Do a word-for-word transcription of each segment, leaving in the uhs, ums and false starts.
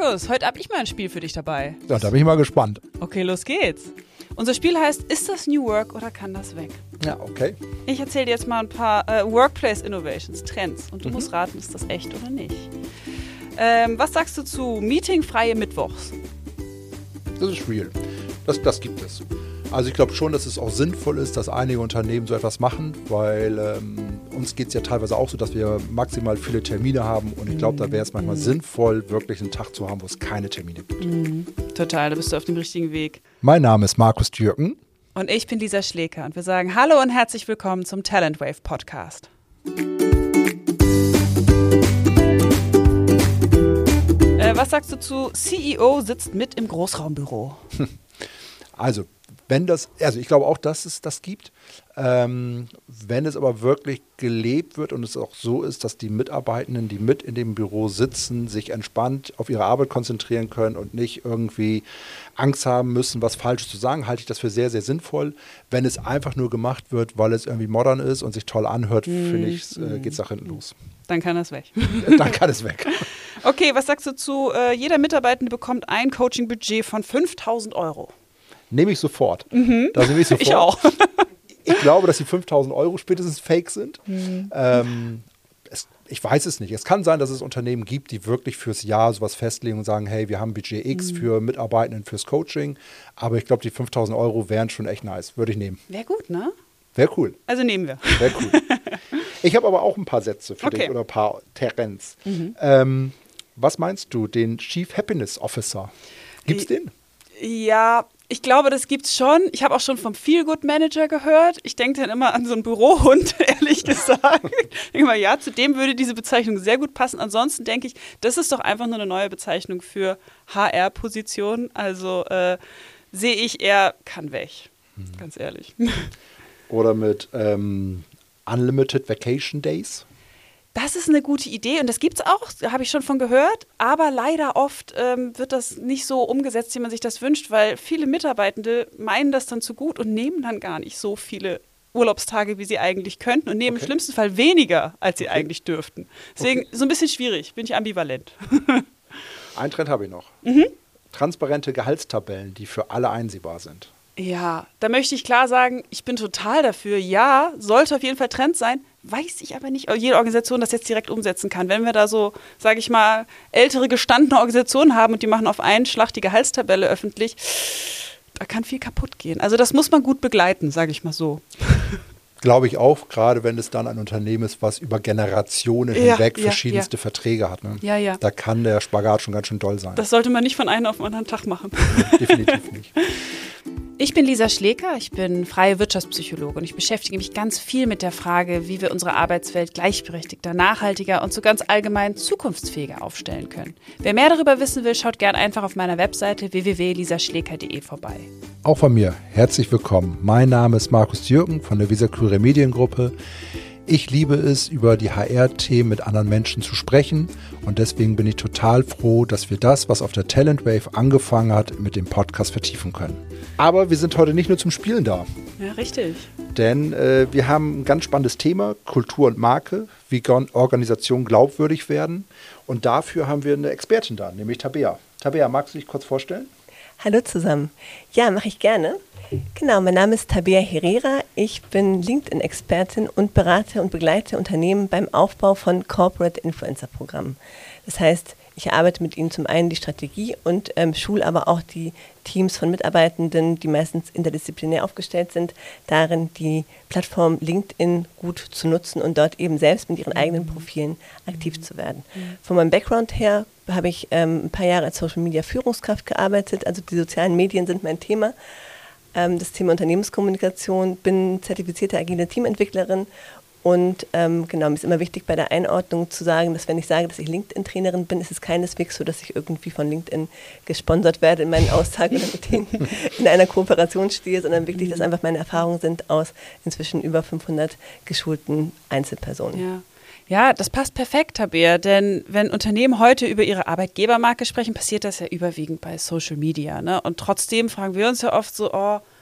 Markus, heute habe ich mal ein Spiel für dich dabei. Ja, da bin ich mal gespannt. Okay, los geht's. Unser Spiel heißt, ist das New Work oder kann das weg? Ja, okay. Ich erzähle dir jetzt mal ein paar äh, Workplace Innovations, Trends und du Mhm. musst raten, ist das echt oder nicht. Ähm, was sagst du zu meetingfreie Mittwochs? Das ist real. Das, das gibt es. Also ich glaube schon, dass es auch sinnvoll ist, dass einige Unternehmen so etwas machen, weil ähm, uns geht es ja teilweise auch so, dass wir maximal viele Termine haben und ich glaube, da wäre es manchmal sinnvoll, wirklich einen Tag zu haben, wo es keine Termine gibt. Mhm. Total, da bist du auf dem richtigen Weg. Mein Name ist Markus Dürken. Und ich bin Lisa Schleker und wir sagen Hallo und herzlich willkommen zum Talent Wave Podcast. Äh, was sagst du zu C E O sitzt mit im Großraumbüro? Also, wenn das, also ich glaube auch, dass es das gibt. Ähm, wenn es aber wirklich gelebt wird und es auch so ist, dass die Mitarbeitenden, die mit in dem Büro sitzen, sich entspannt auf ihre Arbeit konzentrieren können und nicht irgendwie Angst haben müssen, was Falsches zu sagen, halte ich das für sehr, sehr sinnvoll. Wenn es einfach nur gemacht wird, weil es irgendwie modern ist und sich toll anhört, mm, finde ich, äh, geht es nach hinten los. Dann kann das weg. Dann kann es weg. Okay, was sagst du zu, äh, jeder Mitarbeitende bekommt ein Coaching-Budget von fünftausend Euro? Nehme ich sofort. Mhm. Das nehme ich sofort. Ich auch. Ich glaube, dass die fünftausend Euro spätestens fake sind. Mhm. Ähm, es, ich weiß es nicht. Es kann sein, dass es Unternehmen gibt, die wirklich fürs Jahr sowas festlegen und sagen, hey, wir haben Budget X mhm. für Mitarbeitenden, fürs Coaching. Aber ich glaube, die fünftausend Euro wären schon echt nice. Würde ich nehmen. Wäre gut, ne? Wäre cool. Also nehmen wir. Wäre cool. Ich habe aber auch ein paar Sätze für okay. dich oder ein paar Trends. Mhm. Ähm, was meinst du, den Chief Happiness Officer? Gibt es den? Ja, ich glaube, das gibt's schon. Ich habe auch schon vom Feel-Good-Manager gehört. Ich denke dann immer an so einen Bürohund, ehrlich gesagt. Ich denke mal, ja, zu dem würde diese Bezeichnung sehr gut passen. Ansonsten denke ich, das ist doch einfach nur eine neue Bezeichnung für H R-Position. Also äh, sehe ich eher, kann weg. Hm. Ganz ehrlich. Oder mit ähm, Unlimited Vacation Days? Das ist eine gute Idee und das gibt es auch, habe ich schon von gehört, aber leider oft ähm, wird das nicht so umgesetzt, wie man sich das wünscht, weil viele Mitarbeitende meinen das dann zu gut und nehmen dann gar nicht so viele Urlaubstage, wie sie eigentlich könnten und nehmen okay. im schlimmsten Fall weniger, als sie okay. eigentlich dürften. Deswegen okay. so ein bisschen schwierig, bin ich ambivalent. Ein Trend habe ich noch. Mhm. Transparente Gehaltstabellen, die für alle einsehbar sind. Ja, da möchte ich klar sagen, ich bin total dafür. Ja, sollte auf jeden Fall Trend sein. Weiß ich aber nicht, ob jede Organisation das jetzt direkt umsetzen kann. Wenn wir da so, sage ich mal, ältere gestandene Organisationen haben und die machen auf einen Schlag die Gehaltstabelle öffentlich, da kann viel kaputt gehen. Also das muss man gut begleiten, sage ich mal so. Glaube ich auch, gerade wenn es dann ein Unternehmen ist, was über Generationen ja, hinweg ja, verschiedenste ja. Verträge hat. Ne? Ja, ja. Da kann der Spagat schon ganz schön doll sein. Das sollte man nicht von einem auf den anderen Tag machen. Definitiv nicht. Ich bin Lisa Schleker, ich bin freie Wirtschaftspsychologin und ich beschäftige mich ganz viel mit der Frage, wie wir unsere Arbeitswelt gleichberechtigter, nachhaltiger und so ganz allgemein zukunftsfähiger aufstellen können. Wer mehr darüber wissen will, schaut gern einfach auf meiner Webseite w w w punkt lisa schleker punkt de vorbei. Auch von mir herzlich willkommen. Mein Name ist Markus Dürken von der Visa Curia Mediengruppe. Ich liebe es, über die H R-Themen mit anderen Menschen zu sprechen und deswegen bin ich total froh, dass wir das, was auf der Talent Wave angefangen hat, mit dem Podcast vertiefen können. Aber wir sind heute nicht nur zum Spielen da. Ja, richtig. Denn äh, wir haben ein ganz spannendes Thema, Kultur und Marke, wie Organisationen glaubwürdig werden. Und dafür haben wir eine Expertin da, nämlich Tabea. Tabea, magst du dich kurz vorstellen? Hallo zusammen. Ja, mache ich gerne. Genau, mein Name ist Tabea Herrera. Ich bin LinkedIn-Expertin und berate und begleite Unternehmen beim Aufbau von Corporate Influencer-Programmen. Das heißt, ich arbeite mit ihnen zum einen die Strategie und ähm, schule aber auch die Teams von Mitarbeitenden, die meistens interdisziplinär aufgestellt sind, darin die Plattform LinkedIn gut zu nutzen und dort eben selbst mit ihren eigenen Profilen aktiv zu werden. Von meinem Background her habe ich ähm, ein paar Jahre als Social-Media-Führungskraft gearbeitet, also die sozialen Medien sind mein Thema. Ähm, das Thema Unternehmenskommunikation, bin zertifizierte agile Teamentwicklerin. Und ähm, genau, mir ist immer wichtig bei der Einordnung zu sagen, dass wenn ich sage, dass ich LinkedIn-Trainerin bin, ist es keineswegs so, dass ich irgendwie von LinkedIn gesponsert werde in meinen Aussagen oder mit denen in einer Kooperation stehe, sondern wirklich, dass einfach meine Erfahrungen sind aus inzwischen über fünfhundert geschulten Einzelpersonen. Ja. Ja, das passt perfekt, Tabea, denn wenn Unternehmen heute über ihre Arbeitgebermarke sprechen, passiert das ja überwiegend bei Social Media, ne? Und trotzdem fragen wir uns ja oft so, oh,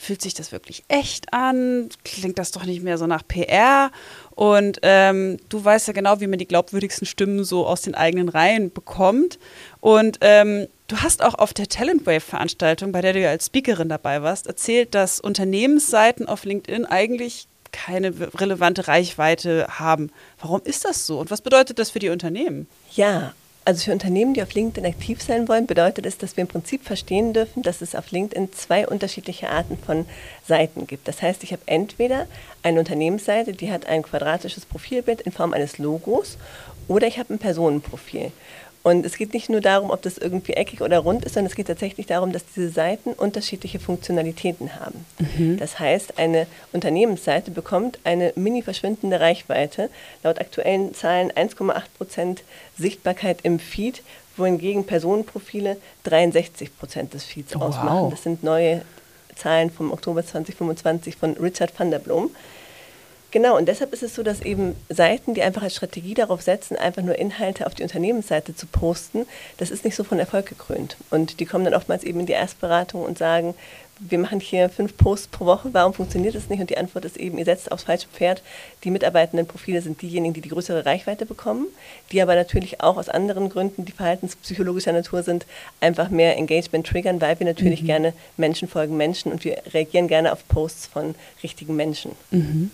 fühlt sich das wirklich echt an? Klingt das doch nicht mehr so nach P R? Und ähm, du weißt ja genau, wie man die glaubwürdigsten Stimmen so aus den eigenen Reihen bekommt. Und ähm, du hast auch auf der Talentwave-Veranstaltung, bei der du ja als Speakerin dabei warst, erzählt, dass Unternehmensseiten auf LinkedIn eigentlich keine relevante Reichweite haben. Warum ist das so? Und was bedeutet das für die Unternehmen? Ja, also für Unternehmen, die auf LinkedIn aktiv sein wollen, bedeutet es, dass wir im Prinzip verstehen dürfen, dass es auf LinkedIn zwei unterschiedliche Arten von Seiten gibt. Das heißt, ich habe entweder eine Unternehmensseite, die hat ein quadratisches Profilbild in Form eines Logos, oder ich habe ein Personenprofil. Und es geht nicht nur darum, ob das irgendwie eckig oder rund ist, sondern es geht tatsächlich darum, dass diese Seiten unterschiedliche Funktionalitäten haben. Mhm. Das heißt, eine Unternehmensseite bekommt eine mini verschwindende Reichweite, laut aktuellen Zahlen eins Komma acht Prozent Sichtbarkeit im Feed, wohingegen Personenprofile dreiundsechzig Prozent des Feeds oh, ausmachen. Wow. Das sind neue Zahlen vom Oktober zwanzig fünfundzwanzig von Richard van der Blom. Genau, und deshalb ist es so, dass eben Seiten, die einfach als Strategie darauf setzen, einfach nur Inhalte auf die Unternehmensseite zu posten, das ist nicht so von Erfolg gekrönt. Und die kommen dann oftmals eben in die Erstberatung und sagen, wir machen hier fünf Posts pro Woche, warum funktioniert das nicht? Und die Antwort ist eben, ihr setzt aufs falsche Pferd. Die mitarbeitenden Profile sind diejenigen, die die größere Reichweite bekommen, die aber natürlich auch aus anderen Gründen, die verhaltenspsychologischer Natur sind, einfach mehr Engagement triggern, weil wir natürlich mhm. gerne Menschen folgen Menschen und wir reagieren gerne auf Posts von richtigen Menschen. Mhm.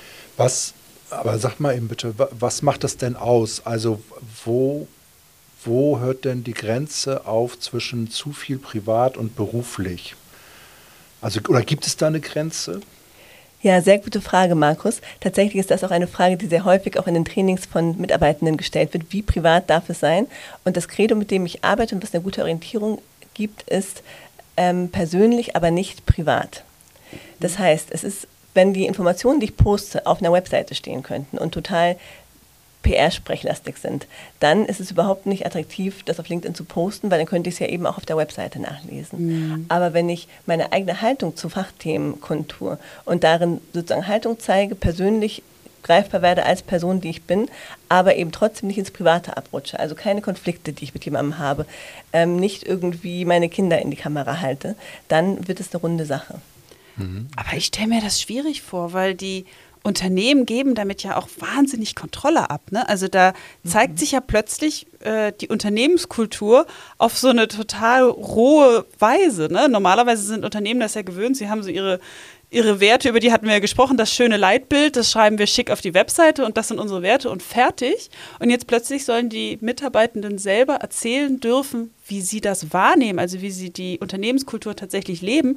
Was, aber sag mal eben bitte, was macht das denn aus? Also wo, wo hört denn die Grenze auf zwischen zu viel privat und beruflich? Also, oder gibt es da eine Grenze? Ja, sehr gute Frage, Markus. Tatsächlich ist das auch eine Frage, die sehr häufig auch in den Trainings von Mitarbeitenden gestellt wird. Wie privat darf es sein? Und das Credo, mit dem ich arbeite und was eine gute Orientierung gibt, ist ähm, persönlich, aber nicht privat. Das heißt, es ist wenn die Informationen, die ich poste, auf einer Webseite stehen könnten und total P R-sprechlastig sind, dann ist es überhaupt nicht attraktiv, das auf LinkedIn zu posten, weil dann könnte ich es ja eben auch auf der Webseite nachlesen. Mhm. Aber wenn ich meine eigene Haltung zu Fachthemen kundtue und darin sozusagen Haltung zeige, persönlich greifbar werde als Person, die ich bin, aber eben trotzdem nicht ins Private abrutsche, also keine Konflikte, die ich mit jemandem habe, ähm, nicht irgendwie meine Kinder in die Kamera halte, dann wird es eine runde Sache. Aber ich stelle mir das schwierig vor, weil die Unternehmen geben damit ja auch wahnsinnig Kontrolle ab. Ne? Also da zeigt mhm. sich ja plötzlich äh, die Unternehmenskultur auf so eine total rohe Weise. Ne? Normalerweise sind Unternehmen das ja gewöhnt, sie haben so ihre, ihre Werte, über die hatten wir ja gesprochen, das schöne Leitbild, das schreiben wir schick auf die Webseite und das sind unsere Werte und fertig. Und jetzt plötzlich sollen die Mitarbeitenden selber erzählen dürfen, wie sie das wahrnehmen, also wie sie die Unternehmenskultur tatsächlich leben.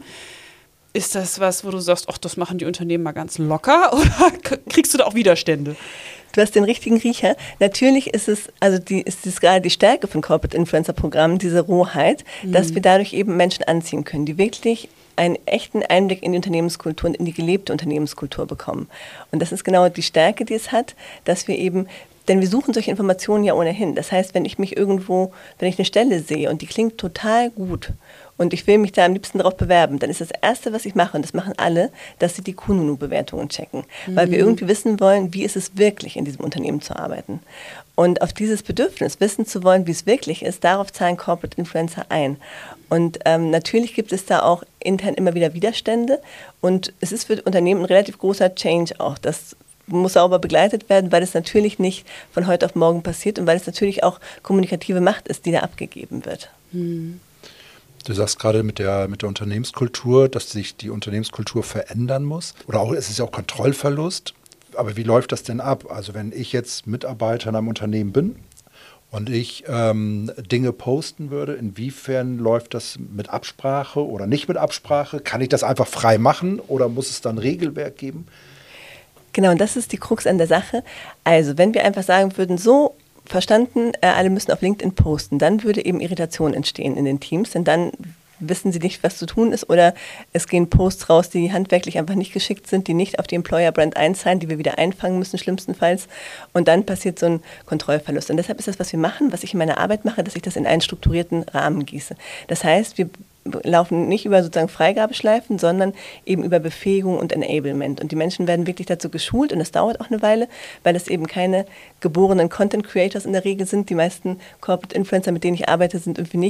Ist das was, wo du sagst, ach, das machen die Unternehmen mal ganz locker oder kriegst du da auch Widerstände? Du hast den richtigen Riecher. Natürlich ist es, also die, ist es gerade die Stärke von Corporate Influencer Programmen, diese Rohheit, mhm. dass wir dadurch eben Menschen anziehen können, die wirklich einen echten Einblick in die Unternehmenskultur und in die gelebte Unternehmenskultur bekommen. Und das ist genau die Stärke, die es hat, dass wir eben, denn wir suchen solche Informationen ja ohnehin. Das heißt, wenn ich mich irgendwo, wenn ich eine Stelle sehe und die klingt total gut und ich will mich da am liebsten drauf bewerben, dann ist das Erste, was ich mache, und das machen alle, dass sie die Kununu-Bewertungen checken. Mhm. Weil wir irgendwie wissen wollen, wie ist es wirklich, in diesem Unternehmen zu arbeiten. Und auf dieses Bedürfnis, wissen zu wollen, wie es wirklich ist, darauf zahlen Corporate Influencer ein. Und ähm, natürlich gibt es da auch intern immer wieder Widerstände. Und es ist für Unternehmen ein relativ großer Change auch. Das muss sauber begleitet werden, weil es natürlich nicht von heute auf morgen passiert und weil es natürlich auch kommunikative Macht ist, die da abgegeben wird. Mhm. Du sagst gerade mit der, mit der Unternehmenskultur, dass sich die Unternehmenskultur verändern muss. Oder auch, es ist ja auch Kontrollverlust. Aber wie läuft das denn ab? Also wenn ich jetzt Mitarbeiter in einem Unternehmen bin und ich ähm, Dinge posten würde, inwiefern läuft das mit Absprache oder nicht mit Absprache? Kann ich das einfach frei machen oder muss es dann ein Regelwerk geben? Genau, und das ist die Krux an der Sache. Also wenn wir einfach sagen würden, so verstanden, äh, alle müssen auf LinkedIn posten, dann würde eben Irritation entstehen in den Teams, denn dann wissen sie nicht, was zu tun ist, oder es gehen Posts raus, die handwerklich einfach nicht geschickt sind, die nicht auf die Employer-Brand einzahlen, die wir wieder einfangen müssen, schlimmstenfalls. Und dann passiert so ein Kontrollverlust. Und deshalb ist das, was wir machen, was ich in meiner Arbeit mache, dass ich das in einen strukturierten Rahmen gieße. Das heißt, wir laufen nicht über sozusagen Freigabeschleifen, sondern eben über Befähigung und Enablement. Und die Menschen werden wirklich dazu geschult, und das dauert auch eine Weile, weil es eben keine geborenen Content Creators in der Regel sind. Die meisten Corporate Influencer, mit denen ich arbeite, sind irgendwie nicht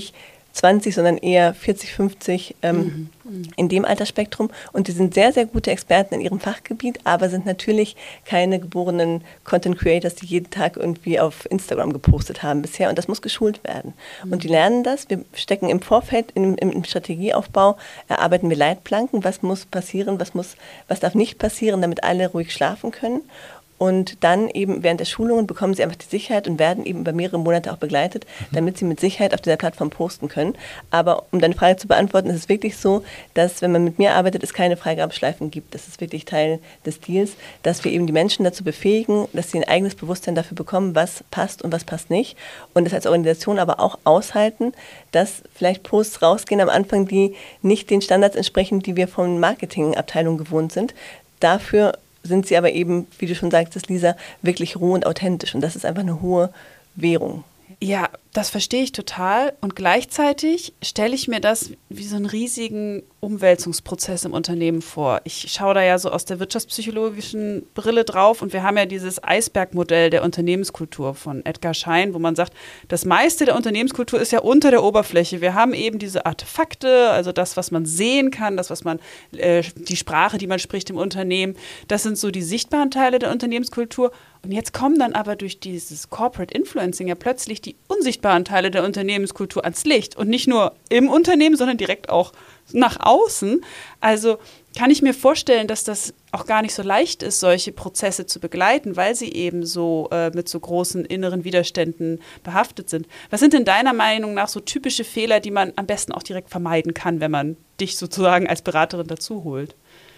zwanzig, sondern eher vierzig, fünfzig ähm, mhm. in dem Altersspektrum. Und die sind sehr, sehr gute Experten in ihrem Fachgebiet, aber sind natürlich keine geborenen Content Creators, die jeden Tag irgendwie auf Instagram gepostet haben bisher. Und das muss geschult werden. Mhm. Und die lernen das. Wir stecken im Vorfeld, im, im Strategieaufbau, erarbeiten wir Leitplanken. Was muss passieren, was, muss, was darf nicht passieren, damit alle ruhig schlafen können. Und dann eben während der Schulungen bekommen sie einfach die Sicherheit und werden eben über mehrere Monate auch begleitet, damit sie mit Sicherheit auf dieser Plattform posten können. Aber um deine Frage zu beantworten, ist es wirklich so, dass wenn man mit mir arbeitet, es keine Freigabeschleifen gibt. Das ist wirklich Teil des Deals, dass wir eben die Menschen dazu befähigen, dass sie ein eigenes Bewusstsein dafür bekommen, was passt und was passt nicht. Und das als Organisation aber auch aushalten, dass vielleicht Posts rausgehen am Anfang, die nicht den Standards entsprechen, die wir von Marketingabteilungen gewohnt sind. Dafür sind sie aber eben, wie du schon sagtest, Lisa, wirklich roh und authentisch. Und das ist einfach eine hohe Währung. Ja, das verstehe ich total. Und gleichzeitig stelle ich mir das wie so einen riesigen Umwälzungsprozess im Unternehmen vor. Ich schaue da ja so aus der wirtschaftspsychologischen Brille drauf und wir haben ja dieses Eisbergmodell der Unternehmenskultur von Edgar Schein, wo man sagt, das meiste der Unternehmenskultur ist ja unter der Oberfläche. Wir haben eben diese Artefakte, also das, was man sehen kann, das, was man, äh, die Sprache, die man spricht im Unternehmen, das sind so die sichtbaren Teile der Unternehmenskultur. Und jetzt kommen dann aber durch dieses Corporate Influencing ja plötzlich die unsichtbaren Teile der Unternehmenskultur ans Licht. Und nicht nur im Unternehmen, sondern direkt auch nach außen. Also kann ich mir vorstellen, dass das auch gar nicht so leicht ist, solche Prozesse zu begleiten, weil sie eben so äh, mit so großen inneren Widerständen behaftet sind. Was sind denn deiner Meinung nach so typische Fehler, die man am besten auch direkt vermeiden kann, wenn man dich sozusagen als Beraterin dazu holt?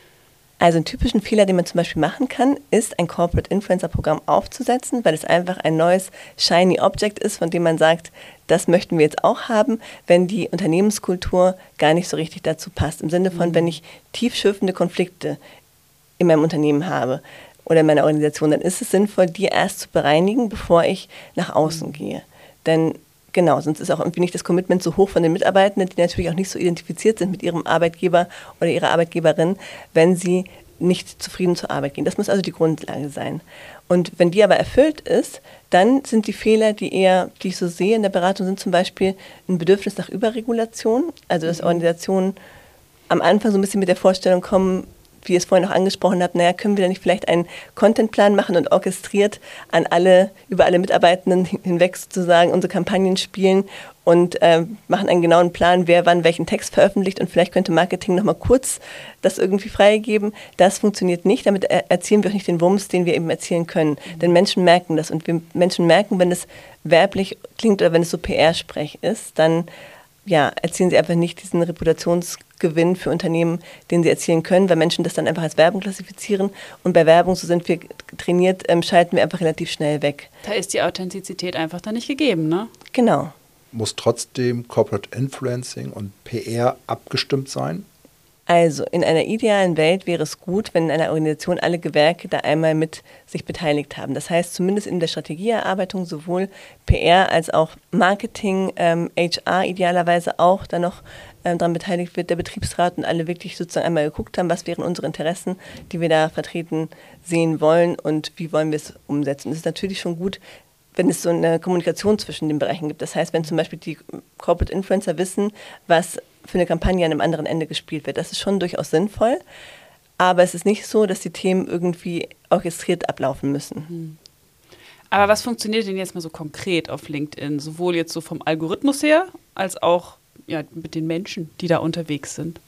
Also einen typischen Fehler, den man zum Beispiel machen kann, ist ein Corporate Influencer Programm aufzusetzen, weil es einfach ein neues Shiny Object ist, von dem man sagt, das möchten wir jetzt auch haben, wenn die Unternehmenskultur gar nicht so richtig dazu passt. Im Sinne von, wenn ich tiefschürfende Konflikte in meinem Unternehmen habe oder in meiner Organisation, dann ist es sinnvoll, die erst zu bereinigen, bevor ich nach außen gehe. Denn genau, sonst ist auch irgendwie nicht das Commitment so hoch von den Mitarbeitenden, die natürlich auch nicht so identifiziert sind mit ihrem Arbeitgeber oder ihrer Arbeitgeberin, wenn sie nicht zufrieden zur Arbeit gehen. Das muss also die Grundlage sein. Und wenn die aber erfüllt ist, dann sind die Fehler, die eher, die ich so sehe in der Beratung, sind zum Beispiel ein Bedürfnis nach Überregulation, also dass Organisationen am Anfang so ein bisschen mit der Vorstellung kommen, wie ihr es vorhin auch angesprochen habt, naja, können wir da nicht vielleicht einen Contentplan machen und orchestriert an alle, über alle Mitarbeitenden hinweg sozusagen unsere Kampagnen spielen und äh, machen einen genauen Plan, wer wann welchen Text veröffentlicht und vielleicht könnte Marketing nochmal kurz das irgendwie freigeben. Das funktioniert nicht, damit er- erzielen wir auch nicht den Wumms, den wir eben erzielen können. Mhm. Denn Menschen merken das und wir Menschen merken, wenn es werblich klingt oder wenn es so P R-Sprech ist, dann ja, erzielen sie einfach nicht diesen Reputationsgewinn für Unternehmen, den sie erzielen können, weil Menschen das dann einfach als Werbung klassifizieren. Und bei Werbung, so sind wir trainiert, ähm, schalten wir einfach relativ schnell weg. Da ist die Authentizität einfach dann nicht gegeben, ne? Genau. Muss trotzdem Corporate Influencing und P R abgestimmt sein? Also in einer idealen Welt wäre es gut, wenn in einer Organisation alle Gewerke da einmal mit sich beteiligt haben. Das heißt zumindest in der Strategieerarbeitung sowohl P R als auch Marketing, ähm, H R idealerweise auch da noch ähm, daran beteiligt wird, der Betriebsrat und alle wirklich sozusagen einmal geguckt haben, was wären unsere Interessen, die wir da vertreten sehen wollen und wie wollen wir es umsetzen. Es ist natürlich schon gut, wenn es so eine Kommunikation zwischen den Bereichen gibt. Das heißt, wenn zum Beispiel die Corporate Influencer wissen, was für eine Kampagne an einem anderen Ende gespielt wird. Das ist schon durchaus sinnvoll, aber es ist nicht so, dass die Themen irgendwie orchestriert ablaufen müssen. Aber was funktioniert denn jetzt mal so konkret auf LinkedIn? Sowohl jetzt so vom Algorithmus her, als auch ja, mit den Menschen, die da unterwegs sind?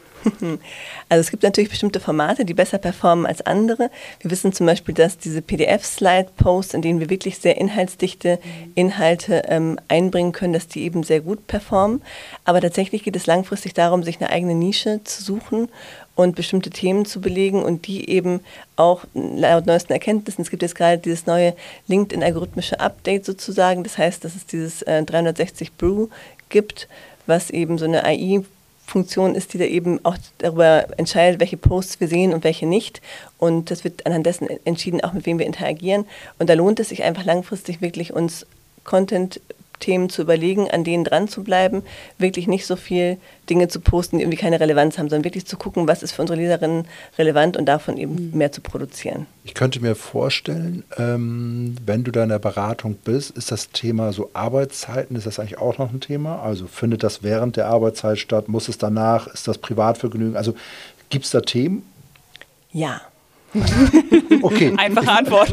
Also es gibt natürlich bestimmte Formate, die besser performen als andere. Wir wissen zum Beispiel, dass diese P D F-Slide-Posts, in denen wir wirklich sehr inhaltsdichte Inhalte ähm, einbringen können, dass die eben sehr gut performen. Aber tatsächlich geht es langfristig darum, sich eine eigene Nische zu suchen und bestimmte Themen zu belegen und die eben auch laut neuesten Erkenntnissen, es gibt jetzt gerade dieses neue LinkedIn-algorithmische Update sozusagen, das heißt, dass es dieses äh, dreihundertsechzig Brew gibt, was eben so eine A I Funktion ist, die da eben auch darüber entscheidet, welche Posts wir sehen und welche nicht. Und das wird anhand dessen entschieden, auch mit wem wir interagieren. Und da lohnt es sich einfach langfristig wirklich, uns Content Themen zu überlegen, an denen dran zu bleiben, wirklich nicht so viel Dinge zu posten, die irgendwie keine Relevanz haben, sondern wirklich zu gucken, was ist für unsere Leserinnen relevant und davon eben mehr zu produzieren. Ich könnte mir vorstellen, ähm, wenn du da in der Beratung bist, ist das Thema so Arbeitszeiten, ist das eigentlich auch noch ein Thema? Also findet das während der Arbeitszeit statt? Muss es danach? Ist das Privatvergnügen? Also gibt es da Themen? Ja. Okay. Einfache Antwort.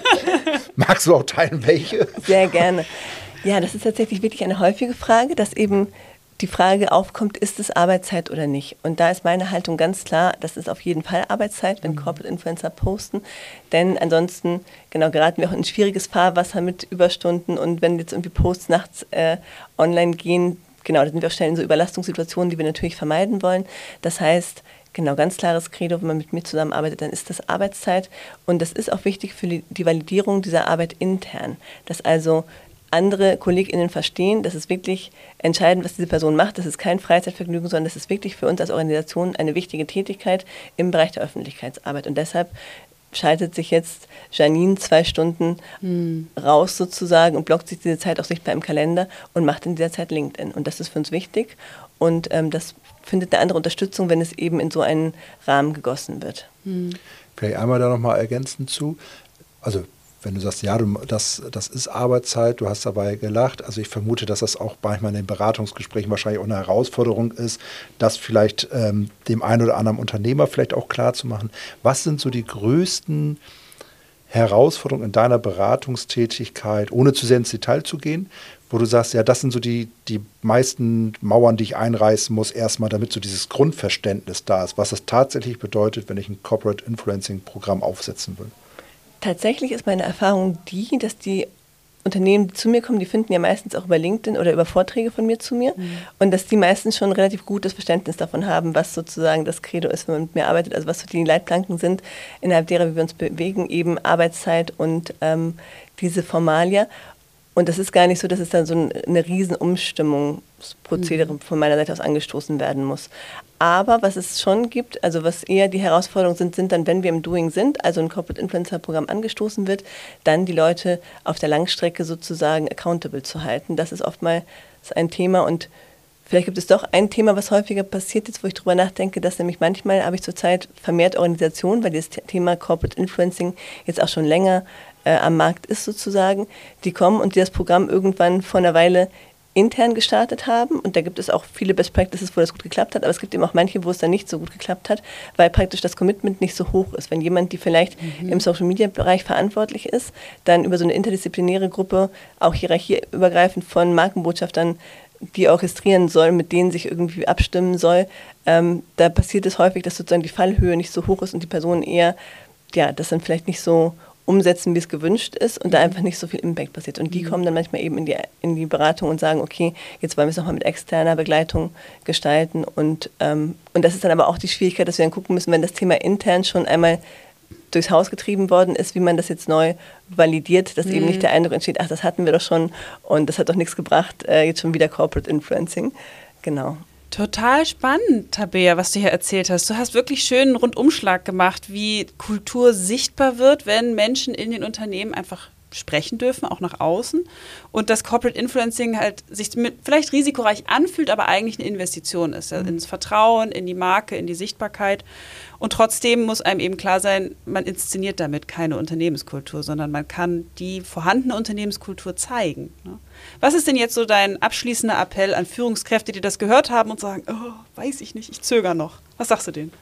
Magst du auch teilen, welche? Sehr gerne. Ja, das ist tatsächlich wirklich eine häufige Frage, dass eben die Frage aufkommt, ist es Arbeitszeit oder nicht? Und da ist meine Haltung ganz klar, das ist auf jeden Fall Arbeitszeit, wenn Corporate Influencer posten, denn ansonsten, genau, geraten wir auch in ein schwieriges Fahrwasser mit Überstunden und wenn jetzt irgendwie Posts nachts äh, online gehen, genau, da sind wir auch schnell in so Überlastungssituationen, die wir natürlich vermeiden wollen. Das heißt, genau, ganz klares Credo, wenn man mit mir zusammenarbeitet, dann ist das Arbeitszeit und das ist auch wichtig für die, die Validierung dieser Arbeit intern, dass also andere KollegInnen verstehen, das ist wirklich entscheidend, was diese Person macht. Das ist kein Freizeitvergnügen, sondern das ist wirklich für uns als Organisation eine wichtige Tätigkeit im Bereich der Öffentlichkeitsarbeit. Und deshalb schaltet sich jetzt Janine zwei Stunden hm. raus sozusagen und blockt sich diese Zeit auch sichtbar im Kalender und macht in dieser Zeit LinkedIn. Und das ist für uns wichtig und ähm, das findet eine andere Unterstützung, wenn es eben in so einen Rahmen gegossen wird. Hm. Vielleicht einmal da nochmal ergänzend zu. Also wenn du sagst, ja, du, das, das ist Arbeitszeit, du hast dabei gelacht. Also ich vermute, dass das auch manchmal in den Beratungsgesprächen wahrscheinlich auch eine Herausforderung ist, das vielleicht ähm, dem einen oder anderen Unternehmer vielleicht auch klar zu machen. Was sind so die größten Herausforderungen in deiner Beratungstätigkeit, ohne zu sehr ins Detail zu gehen, wo du sagst, ja, das sind so die, die meisten Mauern, die ich einreißen muss, erstmal, damit so dieses Grundverständnis da ist, was es tatsächlich bedeutet, wenn ich ein Corporate Influencing Programm aufsetzen will? Tatsächlich ist meine Erfahrung die, dass die Unternehmen, die zu mir kommen, die finden ja meistens auch über LinkedIn oder über Vorträge von mir zu mir mhm. und dass die meistens schon ein relativ gutes Verständnis davon haben, was sozusagen das Credo ist, wenn man mit mir arbeitet, also was so die Leitplanken sind, innerhalb derer wir uns bewegen, eben Arbeitszeit und ähm, diese Formalia. Und das ist gar nicht so, dass es dann so eine riesen Umstimmungsprozedere mhm. von meiner Seite aus angestoßen werden muss. Aber was es schon gibt, also was eher die Herausforderungen sind, sind dann, wenn wir im Doing sind, also ein Corporate Influencer Programm angestoßen wird, dann die Leute auf der Langstrecke sozusagen accountable zu halten. Das ist oftmals ein Thema und vielleicht gibt es doch ein Thema, was häufiger passiert, jetzt wo ich drüber nachdenke, dass nämlich manchmal habe ich zurzeit vermehrt Organisationen, weil dieses Thema Corporate Influencing jetzt auch schon länger äh, am Markt ist sozusagen, die kommen und die das Programm irgendwann vor einer Weile intern gestartet haben und da gibt es auch viele Best Practices, wo das gut geklappt hat, aber es gibt eben auch manche, wo es dann nicht so gut geklappt hat, weil praktisch das Commitment nicht so hoch ist. Wenn jemand, die vielleicht mhm. im Social-Media-Bereich verantwortlich ist, dann über so eine interdisziplinäre Gruppe, auch hierarchieübergreifend von Markenbotschaftern, die orchestrieren soll, mit denen sich irgendwie abstimmen soll, ähm, da passiert es häufig, dass sozusagen die Fallhöhe nicht so hoch ist und die Personen eher, ja, das dann vielleicht nicht so umsetzen, wie es gewünscht ist und da einfach nicht so viel Impact passiert. Und die kommen dann manchmal eben in die, in die Beratung und sagen, okay, jetzt wollen wir es nochmal mit externer Begleitung gestalten. Und, ähm, und das ist dann aber auch die Schwierigkeit, dass wir dann gucken müssen, wenn das Thema intern schon einmal durchs Haus getrieben worden ist, wie man das jetzt neu validiert, dass mhm. eben nicht der Eindruck entsteht, ach, das hatten wir doch schon und das hat doch nichts gebracht, äh, jetzt schon wieder Corporate Influencing. Genau. Total spannend, Tabea, was du hier erzählt hast. Du hast wirklich schön einen Rundumschlag gemacht, wie Kultur sichtbar wird, wenn Menschen in den Unternehmen einfach sprechen dürfen, auch nach außen. Und das Corporate Influencing halt sich mit vielleicht risikoreich anfühlt, aber eigentlich eine Investition ist. Ja, ins Vertrauen, in die Marke, in die Sichtbarkeit. Und trotzdem muss einem eben klar sein, man inszeniert damit keine Unternehmenskultur, sondern man kann die vorhandene Unternehmenskultur zeigen. Ne? Was ist denn jetzt so dein abschließender Appell an Führungskräfte, die das gehört haben und sagen, oh, weiß ich nicht, ich zögere noch. Was sagst du denen?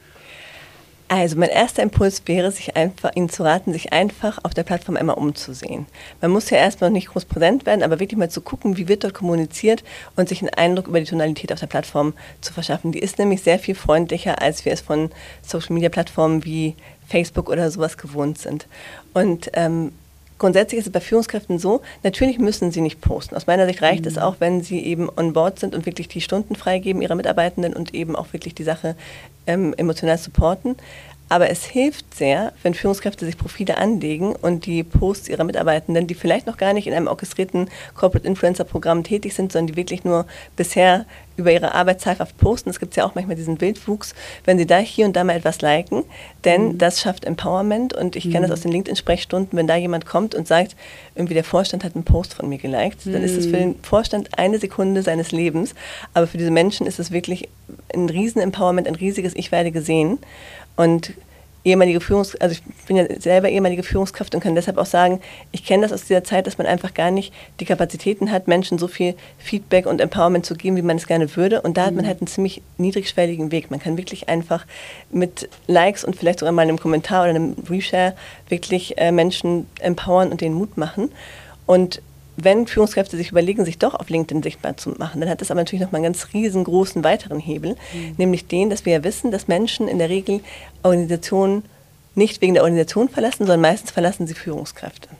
Also mein erster Impuls wäre, sich einfach, Ihnen zu raten, sich einfach auf der Plattform einmal umzusehen. Man muss ja erstmal noch nicht groß präsent werden, aber wirklich mal zu gucken, wie wird dort kommuniziert und sich einen Eindruck über die Tonalität auf der Plattform zu verschaffen. Die ist nämlich sehr viel freundlicher, als wir es von Social-Media-Plattformen wie Facebook oder sowas gewohnt sind. Und ähm, grundsätzlich ist es bei Führungskräften so, natürlich müssen sie nicht posten. Aus meiner Sicht reicht mhm. es auch, wenn sie eben on board sind und wirklich die Stunden freigeben ihrer Mitarbeitenden und eben auch wirklich die Sache ähm, emotional supporten. Aber es hilft sehr, wenn Führungskräfte sich Profile anlegen und die Posts ihrer Mitarbeitenden, die vielleicht noch gar nicht in einem orchestrierten Corporate Influencer Programm tätig sind, sondern die wirklich nur bisher über ihre Arbeit zahlhaft posten. Es gibt ja auch manchmal diesen Wildwuchs, wenn sie da hier und da mal etwas liken, denn mhm. das schafft Empowerment und ich kenne mhm. das aus den LinkedIn-Sprechstunden, wenn da jemand kommt und sagt, irgendwie der Vorstand hat einen Post von mir geliked, mhm. dann ist es für den Vorstand eine Sekunde seines Lebens, aber für diese Menschen ist es wirklich ein riesen Empowerment, ein riesiges Ich werde gesehen und ehemalige Führungs-, also ich bin ja selber ehemalige Führungskraft und kann deshalb auch sagen, ich kenne das aus dieser Zeit, dass man einfach gar nicht die Kapazitäten hat, Menschen so viel Feedback und Empowerment zu geben, wie man es gerne würde. Und da hat man halt einen ziemlich niedrigschwelligen Weg. Man kann wirklich einfach mit Likes und vielleicht sogar mal einem Kommentar oder einem Reshare wirklich äh, Menschen empowern und denen Mut machen. Und wenn Führungskräfte sich überlegen, sich doch auf LinkedIn sichtbar zu machen, dann hat das aber natürlich nochmal einen ganz riesengroßen weiteren Hebel, mhm. nämlich den, dass wir ja wissen, dass Menschen in der Regel Organisationen nicht wegen der Organisation verlassen, sondern meistens verlassen sie Führungskräfte.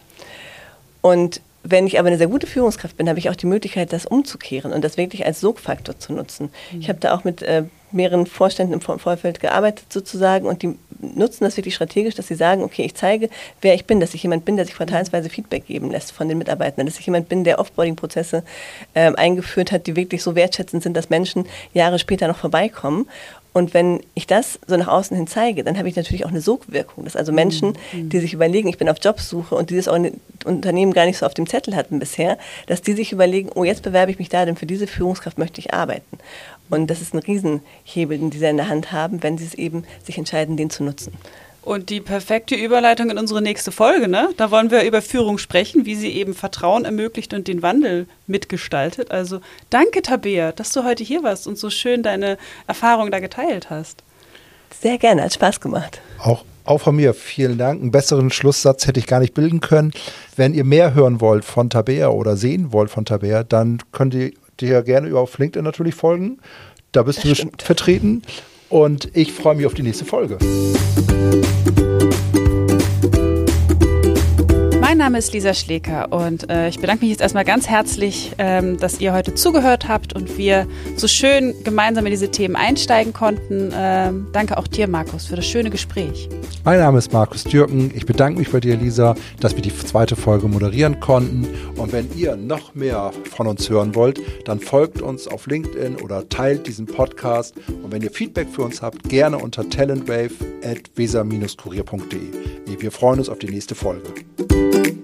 Und wenn ich aber eine sehr gute Führungskraft bin, habe ich auch die Möglichkeit, das umzukehren und das wirklich als Sogfaktor zu nutzen. Mhm. Ich habe da auch mit äh, mehreren Vorständen im Vorfeld gearbeitet sozusagen und die nutzen das wirklich strategisch, dass sie sagen, okay, ich zeige, wer ich bin, dass ich jemand bin, der sich quartalsweise Feedback geben lässt von den Mitarbeitern, dass ich jemand bin, der Offboarding-Prozesse äh, eingeführt hat, die wirklich so wertschätzend sind, dass Menschen Jahre später noch vorbeikommen. Und wenn ich das so nach außen hin zeige, dann habe ich natürlich auch eine Sogwirkung. Dass also Menschen, mhm. die sich überlegen, ich bin auf Jobsuche und dieses Unternehmen gar nicht so auf dem Zettel hatten bisher, dass die sich überlegen, oh, jetzt bewerbe ich mich da, denn für diese Führungskraft möchte ich arbeiten. Und das ist ein Riesenhebel, den sie in der Hand haben, wenn sie es eben sich entscheiden, den zu nutzen. Und die perfekte Überleitung in unsere nächste Folge, ne? Da wollen wir über Führung sprechen, wie sie eben Vertrauen ermöglicht und den Wandel mitgestaltet. Also danke, Tabea, dass du heute hier warst und so schön deine Erfahrungen da geteilt hast. Sehr gerne, hat Spaß gemacht. Auch, auch von mir vielen Dank. Einen besseren Schlusssatz hätte ich gar nicht bilden können. Wenn ihr mehr hören wollt von Tabea oder sehen wollt von Tabea, dann könnt ihr dir gerne auf LinkedIn natürlich folgen. Da bist das du stimmt. vertreten. Und ich freue mich auf die nächste Folge. Mein Name ist Lisa Schleker und äh, ich bedanke mich jetzt erstmal ganz herzlich, ähm, dass ihr heute zugehört habt und wir so schön gemeinsam in diese Themen einsteigen konnten. Ähm, danke auch dir, Markus, für das schöne Gespräch. Mein Name ist Markus Dürken. Ich bedanke mich bei dir, Lisa, dass wir die zweite Folge moderieren konnten. Und wenn ihr noch mehr von uns hören wollt, dann folgt uns auf LinkedIn oder teilt diesen Podcast. Und wenn ihr Feedback für uns habt, gerne unter talentwave at weser Bindestrich kurier punkt de. Wir freuen uns auf die nächste Folge.